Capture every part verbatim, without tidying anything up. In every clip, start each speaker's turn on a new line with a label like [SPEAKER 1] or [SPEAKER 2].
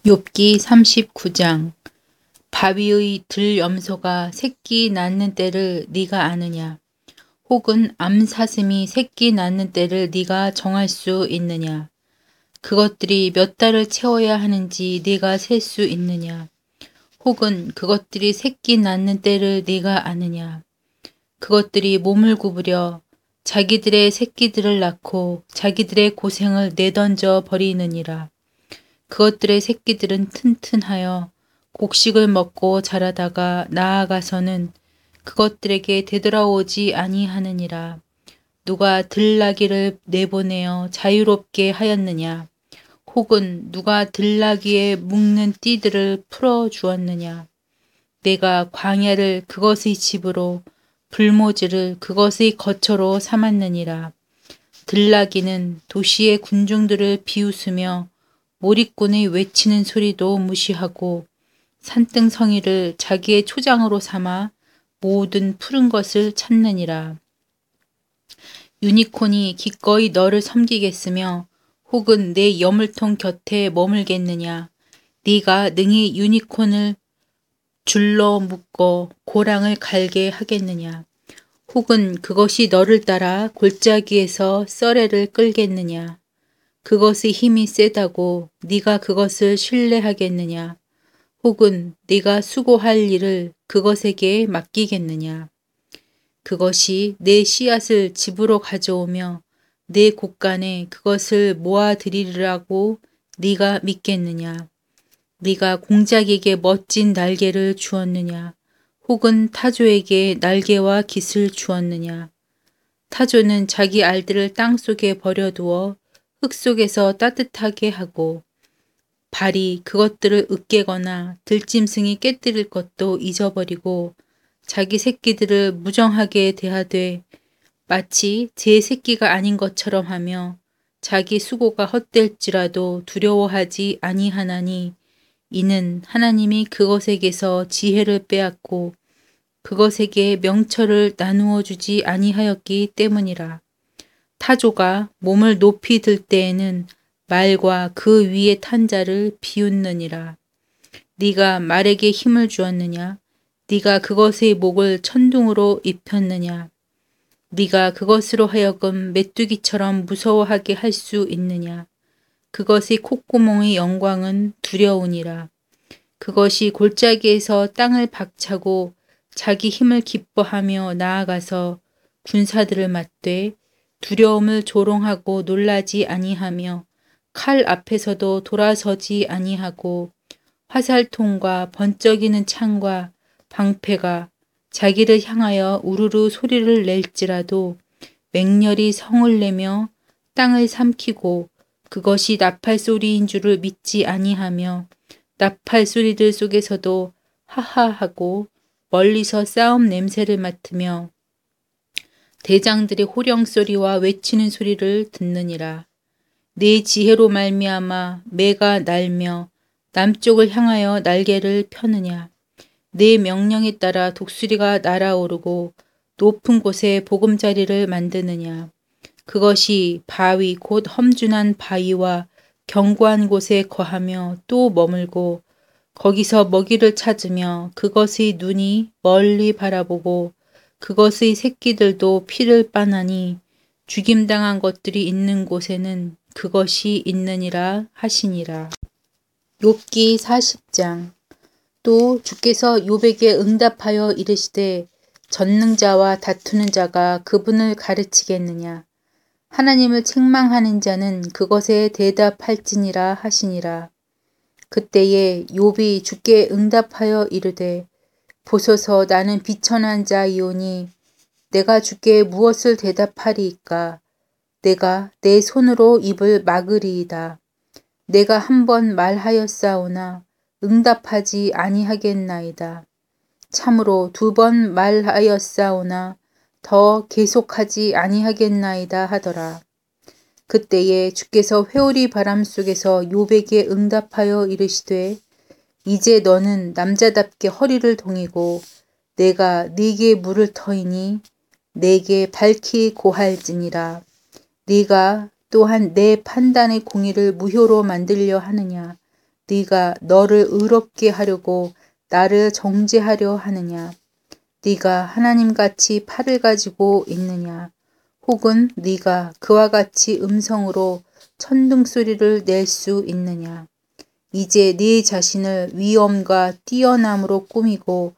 [SPEAKER 1] 욥기 삼십구 장. 바위의 들염소가 새끼 낳는 때를 네가 아느냐? 혹은 암사슴이 새끼 낳는 때를 네가 정할 수 있느냐? 그것들이 몇 달을 채워야 하는지 네가 셀 수 있느냐? 혹은 그것들이 새끼 낳는 때를 네가 아느냐? 그것들이 몸을 구부려 자기들의 새끼들을 낳고 자기들의 고생을 내던져 버리느니라. 그것들의 새끼들은 튼튼하여 곡식을 먹고 자라다가 나아가서는 그것들에게 되돌아오지 아니하느니라. 누가 들나귀를 내보내어 자유롭게 하였느냐? 혹은 누가 들나귀에 묶는 띠들을 풀어 주었느냐? 내가 광야를 그것의 집으로 불모지를 그것의 거처로 삼았느니라. 들나귀는 도시의 군중들을 비웃으며 몰입꾼의 외치는 소리도 무시하고 산등성이를 자기의 초장으로 삼아 모든 푸른 것을 찾느니라. 유니콘이 기꺼이 너를 섬기겠으며 혹은 내 여물통 곁에 머물겠느냐? 네가 능히 유니콘을 줄로 묶어 고랑을 갈게 하겠느냐? 혹은 그것이 너를 따라 골짜기에서 썰애를 끌겠느냐? 그것의 힘이 세다고 네가 그것을 신뢰하겠느냐? 혹은 네가 수고할 일을 그것에게 맡기겠느냐? 그것이 내 씨앗을 집으로 가져오며 내 곳간에 그것을 모아들이리라고 네가 믿겠느냐? 네가 공작에게 멋진 날개를 주었느냐? 혹은 타조에게 날개와 깃을 주었느냐? 타조는 자기 알들을 땅속에 버려두어 흙 속에서 따뜻하게 하고 발이 그것들을 으깨거나 들짐승이 깨뜨릴 것도 잊어버리고 자기 새끼들을 무정하게 대하되 마치 제 새끼가 아닌 것처럼 하며 자기 수고가 헛될지라도 두려워하지 아니하나니 이는 하나님이 그것에게서 지혜를 빼앗고 그것에게 명철을 나누어 주지 아니하였기 때문이라. 타조가 몸을 높이 들 때에는 말과 그 위에 탄 자를 비웃느니라. 네가 말에게 힘을 주었느냐? 네가 그것의 목을 천둥으로 입혔느냐? 네가 그것으로 하여금 메뚜기처럼 무서워하게 할 수 있느냐? 그것의 콧구멍의 영광은 두려우니라. 그것이 골짜기에서 땅을 박차고 자기 힘을 기뻐하며 나아가서 군사들을 맞되 두려움을 조롱하고 놀라지 아니하며 칼 앞에서도 돌아서지 아니하고 화살통과 번쩍이는 창과 방패가 자기를 향하여 우르르 소리를 낼지라도 맹렬히 성을 내며 땅을 삼키고 그것이 나팔 소리인 줄을 믿지 아니하며 나팔 소리들 속에서도 하하하고 멀리서 싸움 냄새를 맡으며 대장들의 호령 소리와 외치는 소리를 듣느니라. 내 지혜로 말미암아 매가 날며 남쪽을 향하여 날개를 펴느냐? 내 명령에 따라 독수리가 날아오르고 높은 곳에 보금자리를 만드느냐? 그것이 바위 곧 험준한 바위와 견고한 곳에 거하며 또 머물고 거기서 먹이를 찾으며 그것의 눈이 멀리 바라보고 그것의 새끼들도 피를 빠나니 죽임당한 것들이 있는 곳에는 그것이 있느니라 하시니라. 욥기 사십 장. 또 주께서 욥에게 응답하여 이르시되 전능자와 다투는 자가 그분을 가르치겠느냐? 하나님을 책망하는 자는 그것에 대답할지니라 하시니라. 그때에 욥이 주께 응답하여 이르되 보소서 나는 비천한 자이오니 내가 주께 무엇을 대답하리이까? 내가 내 손으로 입을 막으리이다. 내가 한 번 말하였사오나 응답하지 아니하겠나이다. 참으로 두 번 말하였사오나 더 계속하지 아니하겠나이다 하더라. 그때에 주께서 회오리 바람 속에서 욥에게 응답하여 이르시되 이제 너는 남자답게 허리를 동이고 내가 네게 물을 터이니 내게 밝히 고할지니라. 네가 또한 내 판단의 공의를 무효로 만들려 하느냐? 네가 너를 의롭게 하려고 나를 정죄하려 하느냐? 네가 하나님같이 팔을 가지고 있느냐? 혹은 네가 그와 같이 음성으로 천둥소리를 낼 수 있느냐? 이제 네 자신을 위엄과 뛰어남으로 꾸미고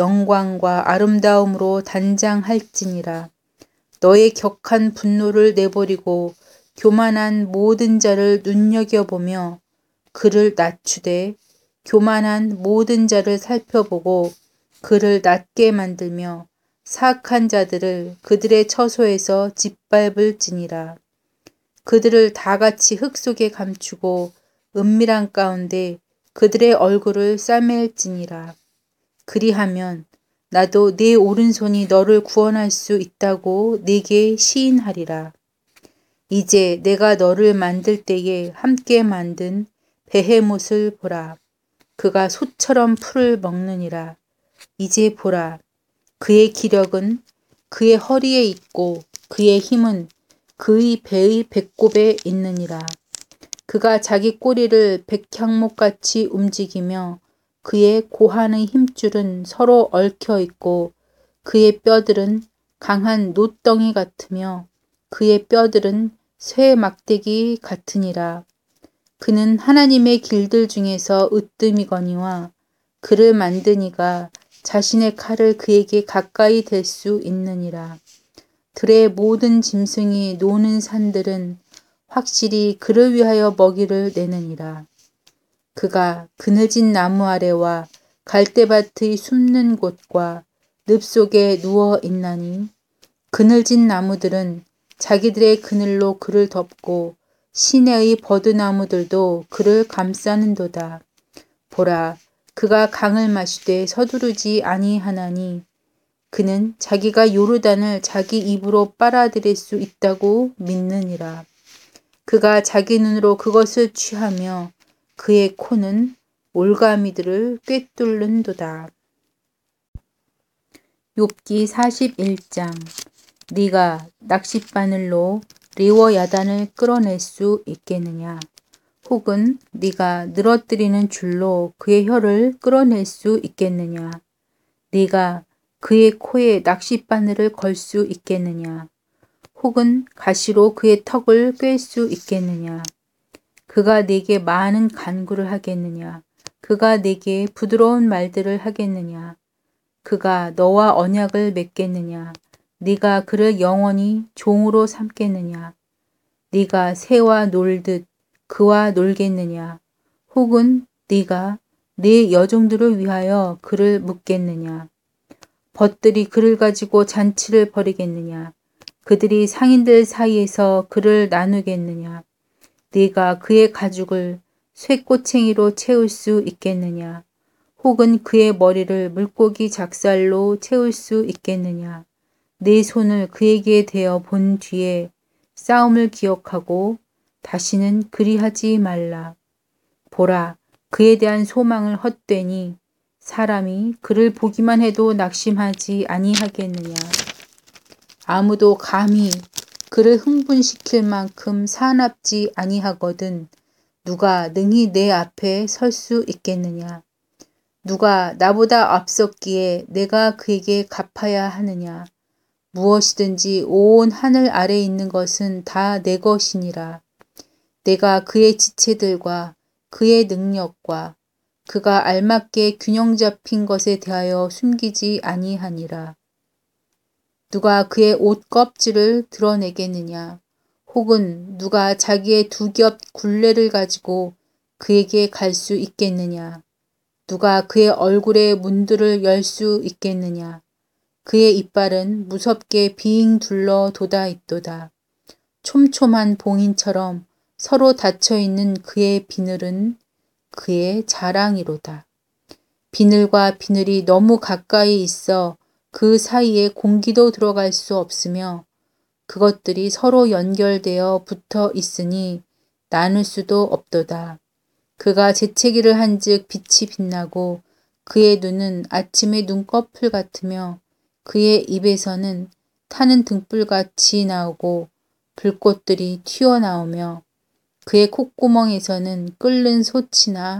[SPEAKER 1] 영광과 아름다움으로 단장할지니라. 너의 격한 분노를 내버리고 교만한 모든 자를 눈여겨보며 그를 낮추되 교만한 모든 자를 살펴보고 그를 낮게 만들며 사악한 자들을 그들의 처소에서 짓밟을지니라. 그들을 다같이 흙 속에 감추고 은밀한 가운데 그들의 얼굴을 싸맬지니라. 그리하면 나도 네 오른손이 너를 구원할 수 있다고 네게 시인하리라. 이제 내가 너를 만들 때에 함께 만든 베헤못을 보라. 그가 소처럼 풀을 먹느니라. 이제 보라. 그의 기력은 그의 허리에 있고 그의 힘은 그의 배의 배꼽에 있느니라. 그가 자기 꼬리를 백향목같이 움직이며 그의 고환의 힘줄은 서로 얽혀 있고 그의 뼈들은 강한 놋덩이 같으며 그의 뼈들은 쇠 막대기 같으니라. 그는 하나님의 길들 중에서 으뜸이거니와 그를 만드니가 자신의 칼을 그에게 가까이 댈 수 있느니라. 들의 모든 짐승이 노는 산들은 확실히 그를 위하여 먹이를 내느니라. 그가 그늘진 나무 아래와 갈대밭의 숨는 곳과 늪 속에 누워 있나니 그늘진 나무들은 자기들의 그늘로 그를 덮고 시내의 버드나무들도 그를 감싸는도다. 보라, 그가 강을 마시되 서두르지 아니하나니 그는 자기가 요르단을 자기 입으로 빨아들일 수 있다고 믿느니라. 그가 자기 눈으로 그것을 취하며 그의 코는 올가미들을 꿰뚫는도다. 욥기 사십일 장. 네가 낚싯바늘로 리워야단을 끌어낼 수 있겠느냐? 혹은 네가 늘어뜨리는 줄로 그의 혀를 끌어낼 수 있겠느냐? 네가 그의 코에 낚싯바늘을 걸 수 있겠느냐? 혹은 가시로 그의 턱을 꿰 수 있겠느냐? 그가 네게 많은 간구를 하겠느냐? 그가 네게 부드러운 말들을 하겠느냐? 그가 너와 언약을 맺겠느냐? 네가 그를 영원히 종으로 삼겠느냐? 네가 새와 놀듯 그와 놀겠느냐? 혹은 네가 네 여종들을 위하여 그를 묻겠느냐? 벗들이 그를 가지고 잔치를 벌이겠느냐? 그들이 상인들 사이에서 그를 나누겠느냐? 네가 그의 가죽을 쇠꼬챙이로 채울 수 있겠느냐? 혹은 그의 머리를 물고기 작살로 채울 수 있겠느냐? 네 손을 그에게 대어 본 뒤에 싸움을 기억하고 다시는 그리하지 말라. 보라, 그에 대한 소망을 헛되니 사람이 그를 보기만 해도 낙심하지 아니하겠느냐. 아무도 감히 그를 흥분시킬 만큼 사납지 아니하거든 누가 능히 내 앞에 설 수 있겠느냐. 누가 나보다 앞섰기에 내가 그에게 갚아야 하느냐. 무엇이든지 온 하늘 아래에 있는 것은 다 내 것이니라. 내가 그의 지체들과 그의 능력과 그가 알맞게 균형 잡힌 것에 대하여 숨기지 아니하니라. 누가 그의 옷 껍질을 드러내겠느냐. 혹은 누가 자기의 두 겹 굴레를 가지고 그에게 갈 수 있겠느냐. 누가 그의 얼굴의 문들을 열 수 있겠느냐. 그의 이빨은 무섭게 빙 둘러 돋아 있도다. 촘촘한 봉인처럼 서로 닫혀있는 그의 비늘은 그의 자랑이로다. 비늘과 비늘이 너무 가까이 있어 그 사이에 공기도 들어갈 수 없으며 그것들이 서로 연결되어 붙어 있으니 나눌 수도 없도다. 그가 재채기를 한즉 빛이 빛나고 그의 눈은 아침의 눈꺼풀 같으며 그의 입에서는 타는 등불같이 나오고 불꽃들이 튀어나오며 그의 콧구멍에서는 끓는 솥이나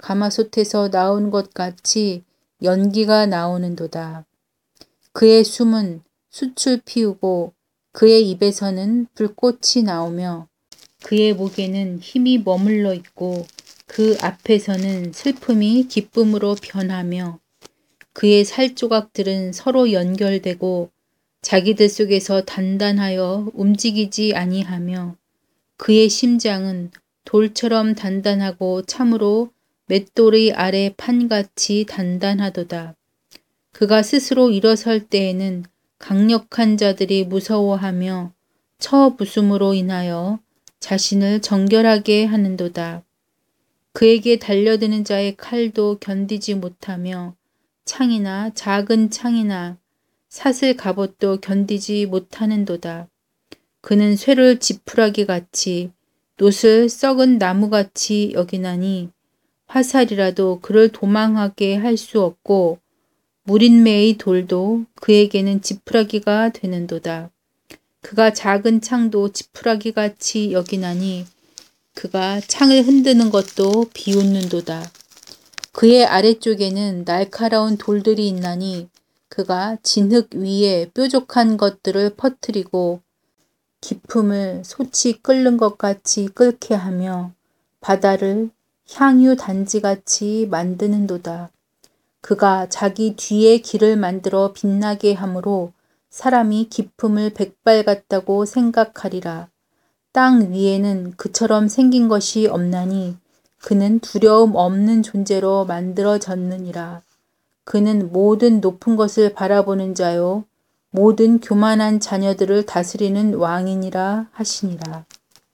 [SPEAKER 1] 가마솥에서 나온 것 같이 연기가 나오는도다. 그의 숨은 숯을 피우고 그의 입에서는 불꽃이 나오며 그의 목에는 힘이 머물러 있고 그 앞에서는 슬픔이 기쁨으로 변하며 그의 살조각들은 서로 연결되고 자기들 속에서 단단하여 움직이지 아니하며 그의 심장은 돌처럼 단단하고 참으로 맷돌의 아래 판같이 단단하도다. 그가 스스로 일어설 때에는 강력한 자들이 무서워하며 처부숨으로 인하여 자신을 정결하게 하는도다. 그에게 달려드는 자의 칼도 견디지 못하며 창이나 작은 창이나 사슬 갑옷도 견디지 못하는도다. 그는 쇠를 지푸라기 같이 놋을 썩은 나무같이 여기나니 화살이라도 그를 도망하게 할 수 없고 무린매의 돌도 그에게는 지푸라기가 되는도다. 그가 작은 창도 지푸라기같이 여기나니 그가 창을 흔드는 것도 비웃는도다. 그의 아래쪽에는 날카로운 돌들이 있나니 그가 진흙 위에 뾰족한 것들을 퍼뜨리고 깊음을 솥이 끓는 것 같이 끓게 하며 바다를 향유 단지같이 만드는도다. 그가 자기 뒤에 길을 만들어 빛나게 하므로 사람이 깊음을 백발 같다고 생각하리라. 땅 위에는 그처럼 생긴 것이 없나니 그는 두려움 없는 존재로 만들어졌느니라. 그는 모든 높은 것을 바라보는 자요 모든 교만한 자녀들을 다스리는 왕이니라 하시니라.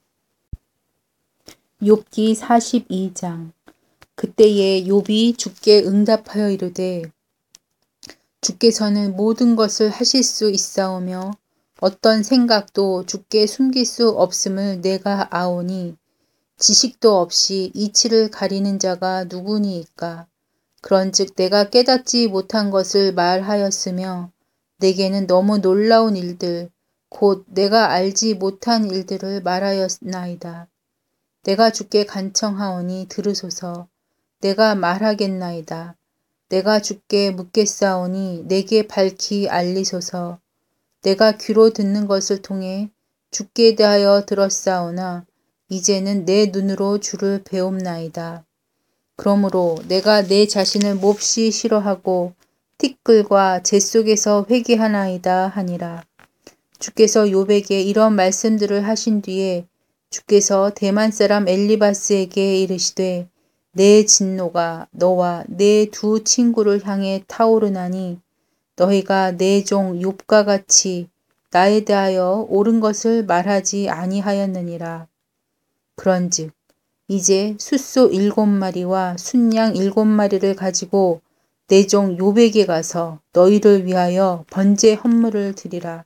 [SPEAKER 1] 욥기 사십이 장. 그때에 욥이 주께 응답하여 이르되 주께서는 모든 것을 하실 수 있사오며 어떤 생각도 주께 숨길 수 없음을 내가 아오니 지식도 없이 이치를 가리는 자가 누구니이까. 그런즉 내가 깨닫지 못한 것을 말하였으며 내게는 너무 놀라운 일들 곧 내가 알지 못한 일들을 말하였나이다. 내가 주께 간청하오니 들으소서. 내가 말하겠나이다. 내가 주께 묻겠사오니 내게 밝히 알리소서. 내가 귀로 듣는 것을 통해 주께 대하여 들었사오나 이제는 내 눈으로 주를 배움나이다. 그러므로 내가 내 자신을 몹시 싫어하고 티끌과 재 속에서 회개하나이다 하니라. 주께서 욥에게 이런 말씀들을 하신 뒤에 주께서 대만 사람 엘리바스에게 이르시되 내 진노가 너와 내 두 친구를 향해 타오르나니 너희가 내 종 욥과 같이 나에 대하여 옳은 것을 말하지 아니하였느니라. 그런즉 이제 숫소 일곱 마리와 순양 일곱 마리를 가지고 내 종 욥에게 가서 너희를 위하여 번제 헌물을 드리라.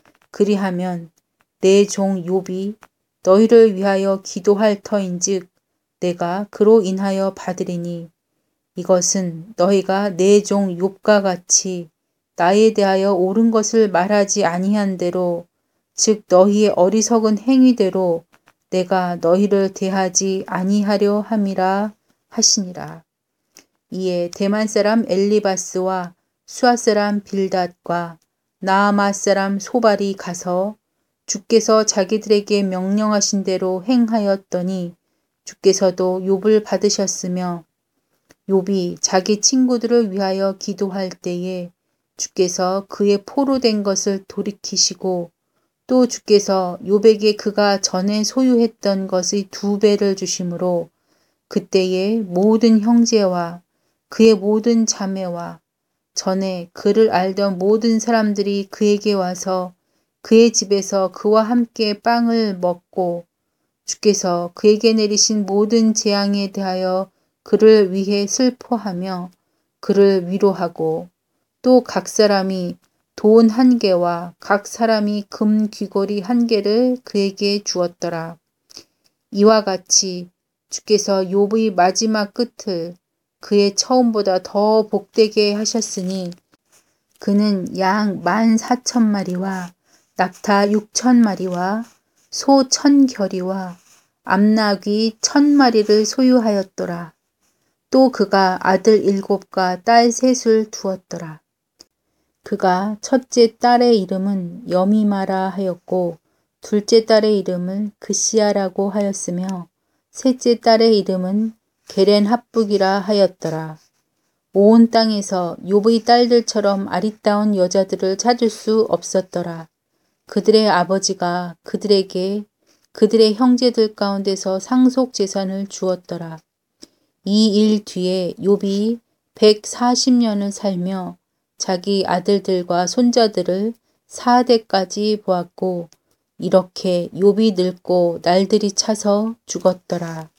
[SPEAKER 1] 그리하면 내 종 욥이 너희를 위하여 기도할 터인즉 내가 그로 인하여 받으리니 이것은 너희가 내 종 욥과 같이 나에 대하여 옳은 것을 말하지 아니한 대로 즉 너희의 어리석은 행위대로 내가 너희를 대하지 아니하려 함이라 하시니라. 이에 대만 사람 엘리바스와 수아 사람 빌닷과 나아마 사람 소발이 가서 주께서 자기들에게 명령하신 대로 행하였더니 주께서도 욥을 받으셨으며 욥이 자기 친구들을 위하여 기도할 때에 주께서 그의 포로된 것을 돌이키시고 또 주께서 욥에게 그가 전에 소유했던 것의 두 배를 주심으로 그때에 모든 형제와 그의 모든 자매와 전에 그를 알던 모든 사람들이 그에게 와서 그의 집에서 그와 함께 빵을 먹고 주께서 그에게 내리신 모든 재앙에 대하여 그를 위해 슬퍼하며 그를 위로하고 또 각 사람이 돈 한 개와 각 사람이 금 귀걸이 한 개를 그에게 주었더라. 이와 같이 주께서 욥의 마지막 끝을 그의 처음보다 더 복되게 하셨으니 그는 양 만 사천 마리와 낙타 육천 마리와 소 천 결이와 암나귀 천 마리를 소유하였더라. 또 그가 아들 일곱과 딸 셋을 두었더라. 그가 첫째 딸의 이름은 여미마라 하였고 둘째 딸의 이름을 그시야라고 하였으며 셋째 딸의 이름은 게렌합북이라 하였더라. 온 땅에서 욥의 딸들처럼 아리따운 여자들을 찾을 수 없었더라. 그들의 아버지가 그들에게 그들의 형제들 가운데서 상속 재산을 주었더라. 이 일 뒤에 욥이 백사십 년을 살며 자기 아들들과 손자들을 사 대까지 보았고 이렇게 욥이 늙고 날들이 차서 죽었더라.